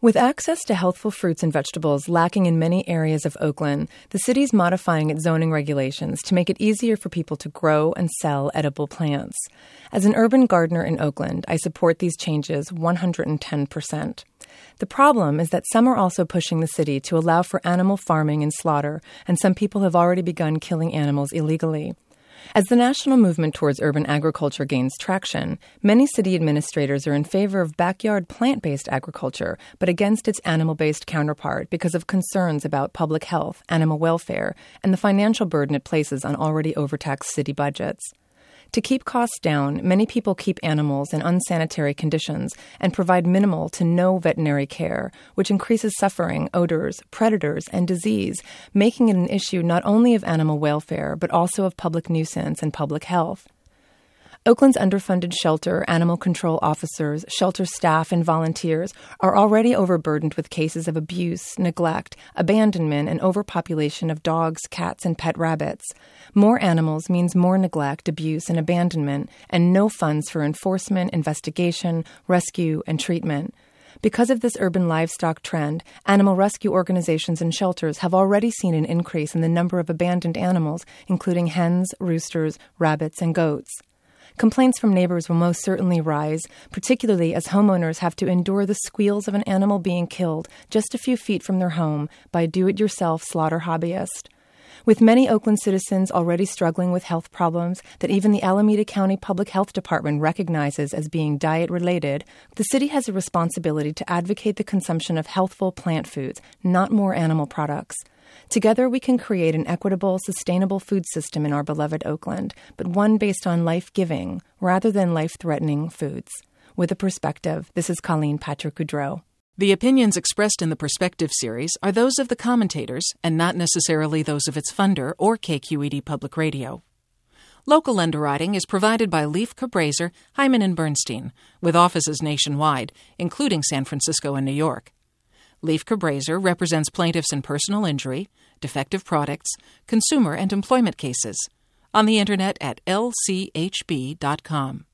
With access to healthful fruits and vegetables lacking in many areas of Oakland, the city's modifying its zoning regulations to make it easier for people to grow and sell edible plants. As an urban gardener in Oakland, I support these changes 110%. The problem is that some are also pushing the city to allow for animal farming and slaughter, and some people have already begun killing animals illegally. As the national movement towards urban agriculture gains traction, many city administrators are in favor of backyard plant-based agriculture, but against its animal-based counterpart because of concerns about public health, animal welfare, and the financial burden it places on already overtaxed city budgets. To keep costs down, many people keep animals in unsanitary conditions and provide minimal to no veterinary care, which increases suffering, odors, predators, and disease, making it an issue not only of animal welfare, but also of public nuisance and public health. Oakland's underfunded shelter, animal control officers, shelter staff, and volunteers are already overburdened with cases of abuse, neglect, abandonment, and overpopulation of dogs, cats, and pet rabbits. More animals means more neglect, abuse, and abandonment, and no funds for enforcement, investigation, rescue, and treatment. Because of this urban livestock trend, animal rescue organizations and shelters have already seen an increase in the number of abandoned animals, including hens, roosters, rabbits, and goats. Complaints from neighbors will most certainly rise, particularly as homeowners have to endure the squeals of an animal being killed just a few feet from their home by a do-it-yourself slaughter hobbyist. With many Oakland citizens already struggling with health problems that even the Alameda County Public Health Department recognizes as being diet-related, the city has a responsibility to advocate the consumption of healthful plant foods, not more animal products. Together, we can create an equitable, sustainable food system in our beloved Oakland, but one based on life-giving rather than life-threatening foods. With a Perspective, this is Colleen Patrick-Goudreau. The opinions expressed in the Perspective series are those of the commentators and not necessarily those of its funder or KQED Public Radio. Local underwriting is provided by Leif Cabraser, Hyman & Bernstein, with offices nationwide, including San Francisco and New York. Leif Cabraser represents plaintiffs in personal injury, defective products, consumer and employment cases. On the Internet at lchb.com.